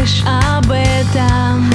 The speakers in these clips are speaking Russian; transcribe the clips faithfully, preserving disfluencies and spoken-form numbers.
помнишь об этом.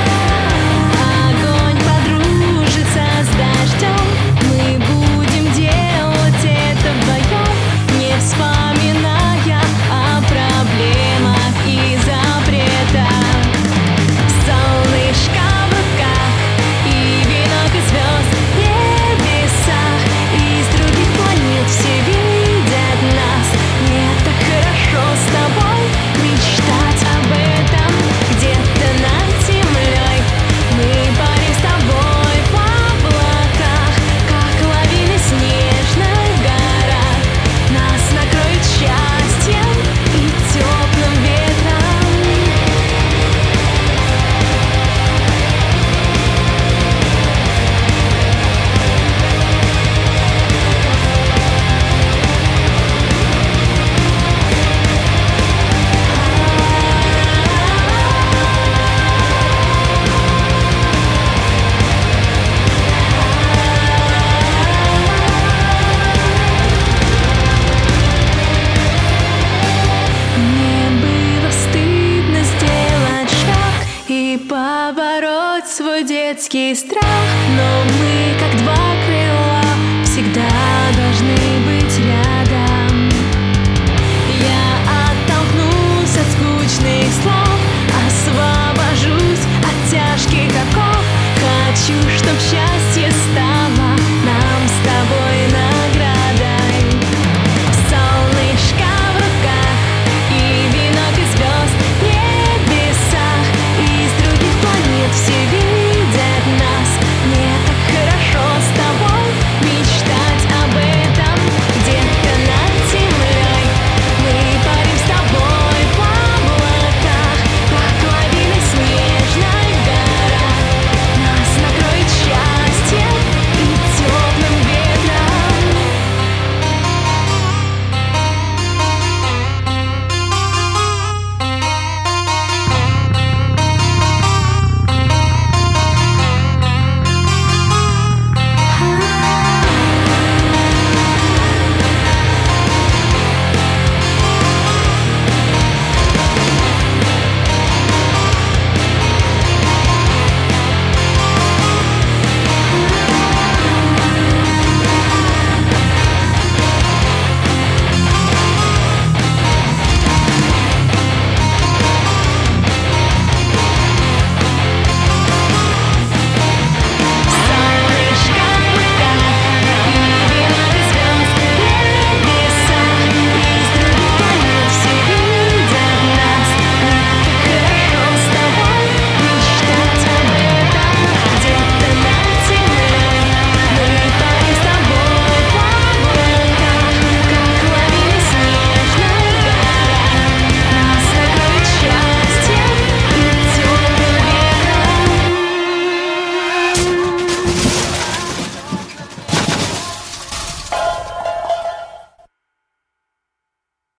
Огонь подружится с дождем, мы будем делать это вдвоем, не вспоминая о проблемах и запретах. Солнышко в руках и венок из звезд в небесах, из других планет все видят нас. Мне так хорошо с тобой мечтать об этом. Где-то над землей мы парим с тобой в облаках, как лавины в снежных горах. Нас накроет счастьем и теплым ветром. Мне было стыдно сделать шаг и побороть свой детский страх, но мы, как два крыла, всегда